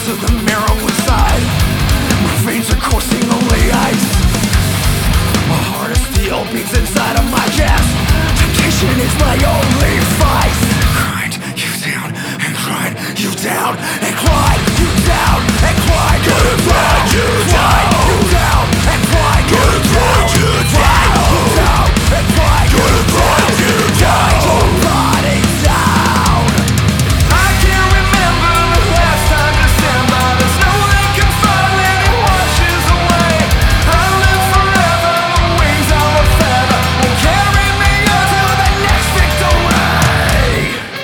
to the marrow inside. My veins are coursing only ice. My heart of steel beats inside of my chest. Temptation is my only vice. Grind you down and grind you down and grind you down and grind you down. Grind you down and grind you down. Grind you down and grind you down. Grind your body down. I can't remember the last time December. The snow that can fall and it washes away. I live forever, the wings of a feather will carry me until the next victory.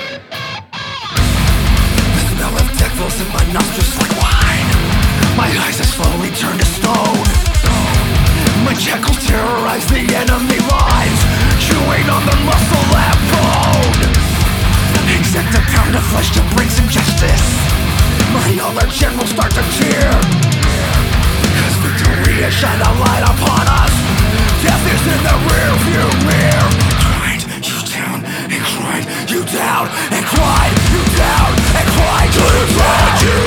The smell of death fills in my nostrils like wine. My eyes have slowly turned to stone. My jackals terrorize the enemy lines, chewing on the muscle and bone. Exact a pound of flesh to bring some justice. My other generals start to cheer, 'cause victory has shined a light upon us. Death is in the rear view mirror. Grind you down and grind you down and grind you down and grind you down.